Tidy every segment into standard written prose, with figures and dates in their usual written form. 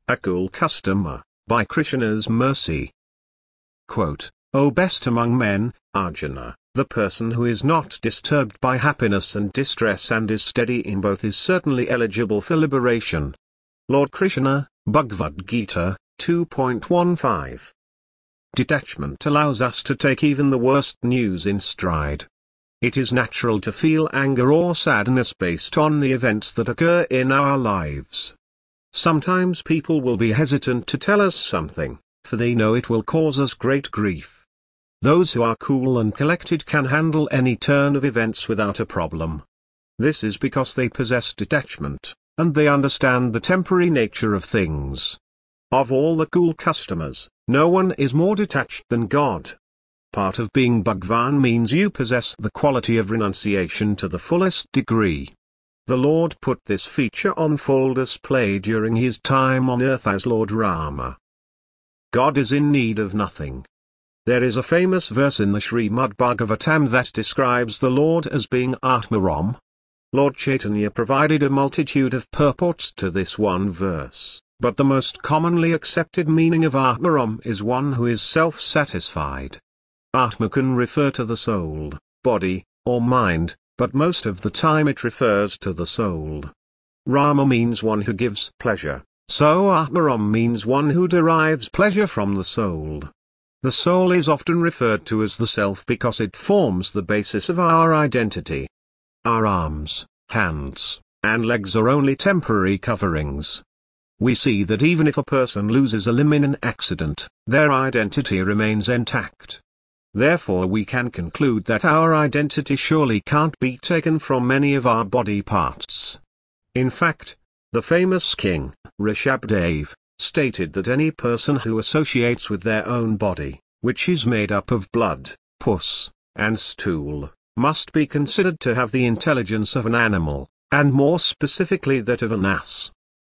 A Cool Customer, by Krishna's Mercy. Quote, O best among men, Arjuna, the person who is not disturbed by happiness and distress and is steady in both is certainly eligible for liberation. Lord Krishna, Bhagavad Gita, 2.15. Detachment allows us to take even the worst news in stride. It is natural to feel anger or sadness based on the events that occur in our lives. Sometimes people will be hesitant to tell us something, for they know it will cause us great grief. Those who are cool and collected can handle any turn of events without a problem. This is because they possess detachment, and they understand the temporary nature of things. Of all the cool customers, no one is more detached than God. Part of being Bhagwan means you possess the quality of renunciation to the fullest degree. The Lord put this feature on full display during his time on earth as Lord Rama. God is in need of nothing. There is a famous verse in the Srimad Bhagavatam that describes the Lord as being Atmaram. Lord Chaitanya provided a multitude of purports to this one verse, but the most commonly accepted meaning of Atmaram is one who is self-satisfied. Atma can refer to the soul, body, or mind, but most of the time it refers to the soul. Rama means one who gives pleasure, so Atmaram means one who derives pleasure from the soul. The soul is often referred to as the self because it forms the basis of our identity. Our arms, hands, and legs are only temporary coverings. We see that even if a person loses a limb in an accident, their identity remains intact. Therefore we can conclude that our identity surely can't be taken from any of our body parts. In fact, the famous king, Rishabhdev, stated that any person who associates with their own body, which is made up of blood, pus, and stool, must be considered to have the intelligence of an animal, and more specifically that of an ass.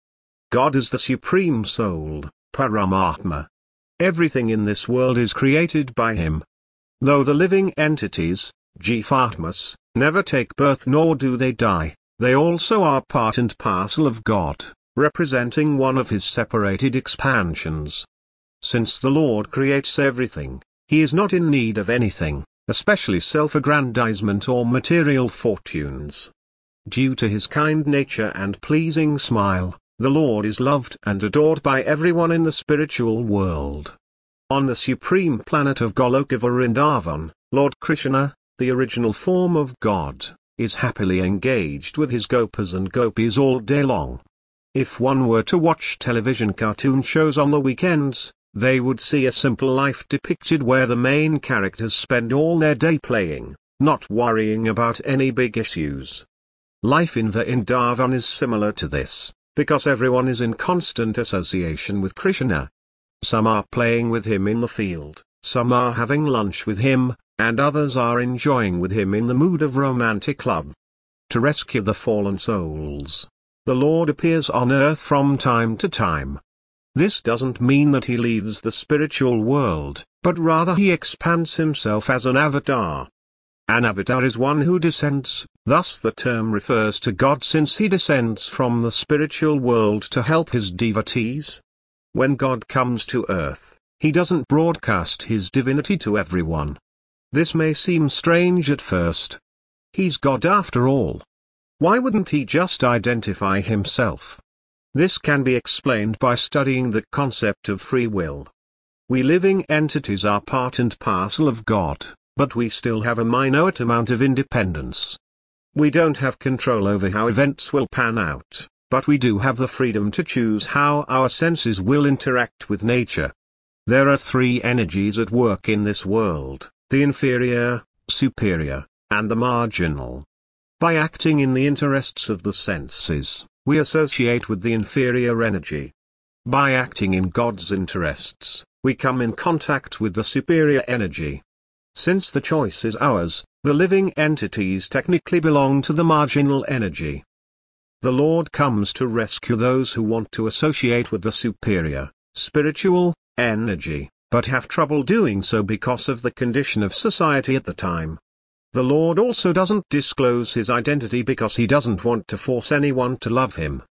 God is the Supreme Soul, Paramatma. Everything in this world is created by him. Though the living entities, Jivatmas, never take birth nor do they die, they also are part and parcel of God, representing one of his separated expansions. Since the Lord creates everything, he is not in need of anything, especially self-aggrandizement or material fortunes. Due to his kind nature and pleasing smile, the Lord is loved and adored by everyone in the spiritual world. On the supreme planet of Goloka Vrindavan, Lord Krishna, the original form of God, is happily engaged with his gopas and gopis all day long. If one were to watch television cartoon shows on the weekends, they would see a simple life depicted where the main characters spend all their day playing, not worrying about any big issues. Life in Vrindavan is similar to this, because everyone is in constant association with Krishna. Some are playing with him in the field, some are having lunch with him, and others are enjoying with him in the mood of romantic love. To rescue the fallen souls, the Lord appears on earth from time to time. This doesn't mean that he leaves the spiritual world, but rather he expands himself as an avatar. An avatar is one who descends, thus the term refers to God since he descends from the spiritual world to help his devotees. When God comes to earth, he doesn't broadcast his divinity to everyone. This may seem strange at first. He's God after all. Why wouldn't he just identify himself? This can be explained by studying the concept of free will. We living entities are part and parcel of God, but we still have a minute amount of independence. We don't have control over how events will pan out, but we do have the freedom to choose how our senses will interact with nature. There are three energies at work in this world: the inferior, superior, and the marginal. By acting in the interests of the senses, we associate with the inferior energy. By acting in God's interests, we come in contact with the superior energy. Since the choice is ours, the living entities technically belong to the marginal energy. The Lord comes to rescue those who want to associate with the superior, spiritual, energy, but have trouble doing so because of the condition of society at the time. The Lord also doesn't disclose his identity because he doesn't want to force anyone to love him.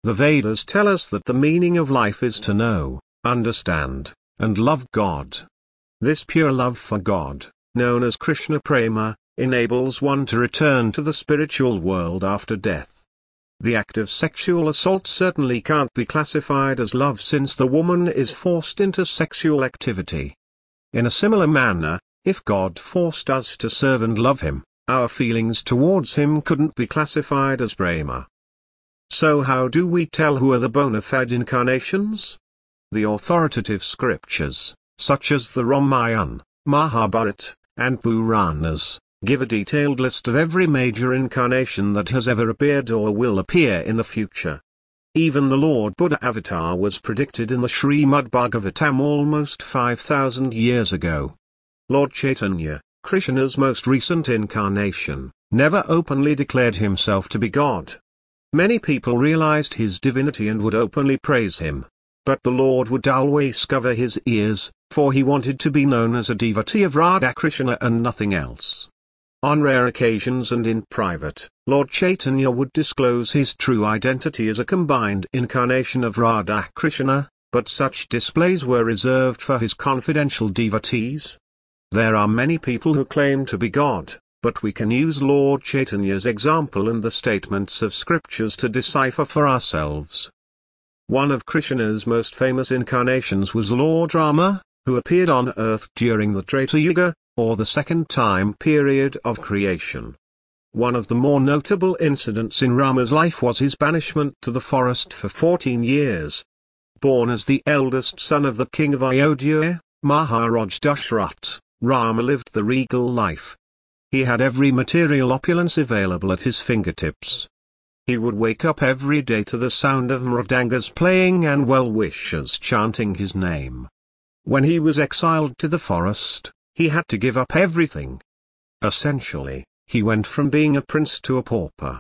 The Vedas tell us that the meaning of life is to know, understand, and love God. This pure love for God, known as Krishna Prema, enables one to return to the spiritual world after death. The act of sexual assault certainly can't be classified as love, since the woman is forced into sexual activity. In a similar manner, if God forced us to serve and love Him, our feelings towards Him couldn't be classified as prema. So how do we tell who are the bona fide incarnations? The authoritative scriptures, such as the Ramayana, Mahabharata, and Puranas, give a detailed list of every major incarnation that has ever appeared or will appear in the future. Even the Lord Buddha avatar was predicted in the Srimad Bhagavatam almost 5,000 years ago. Lord Chaitanya, Krishna's most recent incarnation, never openly declared himself to be God. Many people realized his divinity and would openly praise him. But the Lord would always cover his ears, for he wanted to be known as a devotee of Radha Krishna and nothing else. On rare occasions and in private, Lord Chaitanya would disclose his true identity as a combined incarnation of Radha Krishna, but such displays were reserved for his confidential devotees. There are many people who claim to be God, but we can use Lord Chaitanya's example and the statements of scriptures to decipher for ourselves. One of Krishna's most famous incarnations was Lord Rama, who appeared on earth during the Treta Yuga, or the second time period of creation. One of the more notable incidents in Rama's life was his banishment to the forest for 14 years. Born as the eldest son of the king of Ayodhya, Maharaj Dashrath, Rama lived the regal life. He had every material opulence available at his fingertips. He would wake up every day to the sound of mridangas playing and well-wishers chanting his name. When he was exiled to the forest, he had to give up everything. Essentially, he went from being a prince to a pauper.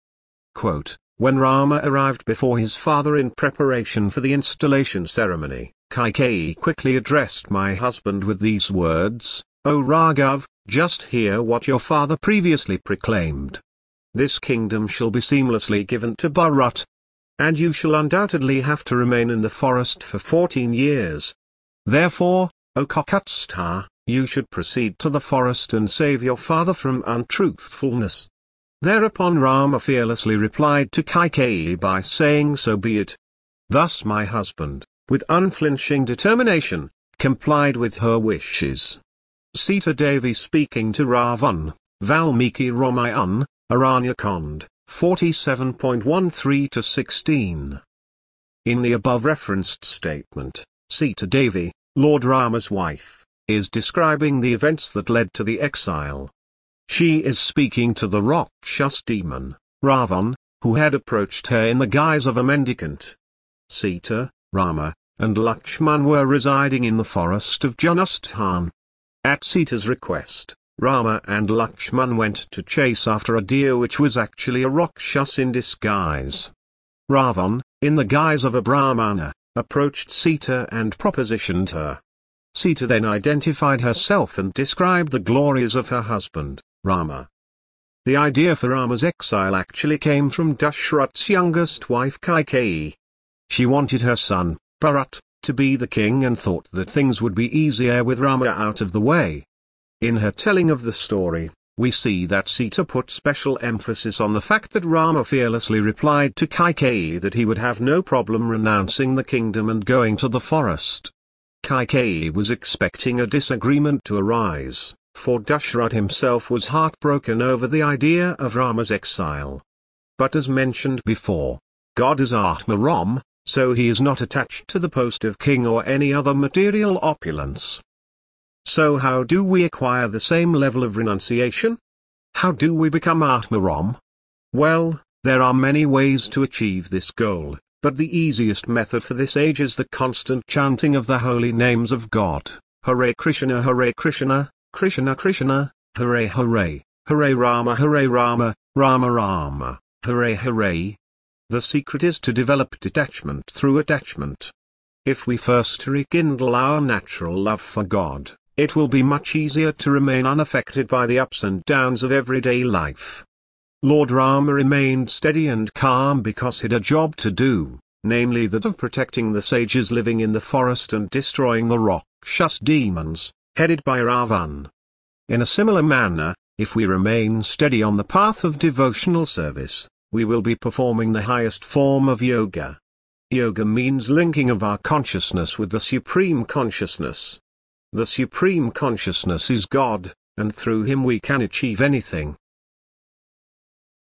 Quote, when Rama arrived before his father in preparation for the installation ceremony, Kaikeyi quickly addressed my husband with these words, "O Raghav, just hear what your father previously proclaimed. This kingdom shall be seamlessly given to Bharat. And you shall undoubtedly have to remain in the forest for 14 years. Therefore, O Kakutstha, you should proceed to the forest and save your father from untruthfulness." Thereupon Rama fearlessly replied to Kaikeyi by saying, "So be it." Thus my husband, with unflinching determination, complied with her wishes. Sita Devi speaking to Ravan, Valmiki Ramayana, Aranyakand, 47.13-16. In the above-referenced statement, Sita Devi, Lord Rama's wife, is describing the events that led to the exile. She is speaking to the Rakshas demon, Ravan, who had approached her in the guise of a mendicant. Sita, Rama, and Lakshman were residing in the forest of Janasthan. At Sita's request, Rama and Lakshman went to chase after a deer which was actually a Rakshas in disguise. Ravan, in the guise of a Brahmana, approached Sita and propositioned her. Sita then identified herself and described the glories of her husband, Rama. The idea for Rama's exile actually came from Dashrath's youngest wife Kaikeyi. She wanted her son, Bharat, to be the king and thought that things would be easier with Rama out of the way. In her telling of the story, we see that Sita put special emphasis on the fact that Rama fearlessly replied to Kaikeyi that he would have no problem renouncing the kingdom and going to the forest. Kaikeyi was expecting a disagreement to arise, for Dashrath himself was heartbroken over the idea of Rama's exile. But as mentioned before, God is Atmaram, so he is not attached to the post of king or any other material opulence. So how do we acquire the same level of renunciation? How do we become Atmaram? Well, there are many ways to achieve this goal, but the easiest method for this age is the constant chanting of the holy names of God. Hare Krishna, Krishna Krishna, Hare Hare, Hare Rama, Rama Rama, Hare Hare. The secret is to develop detachment through attachment. If we first rekindle our natural love for God, it will be much easier to remain unaffected by the ups and downs of everyday life. Lord Rama remained steady and calm because he had a job to do, namely that of protecting the sages living in the forest and destroying the Rakshas demons, headed by Ravan. In a similar manner, if we remain steady on the path of devotional service, we will be performing the highest form of yoga. Yoga means linking of our consciousness with the Supreme Consciousness. The Supreme Consciousness is God, and through Him we can achieve anything.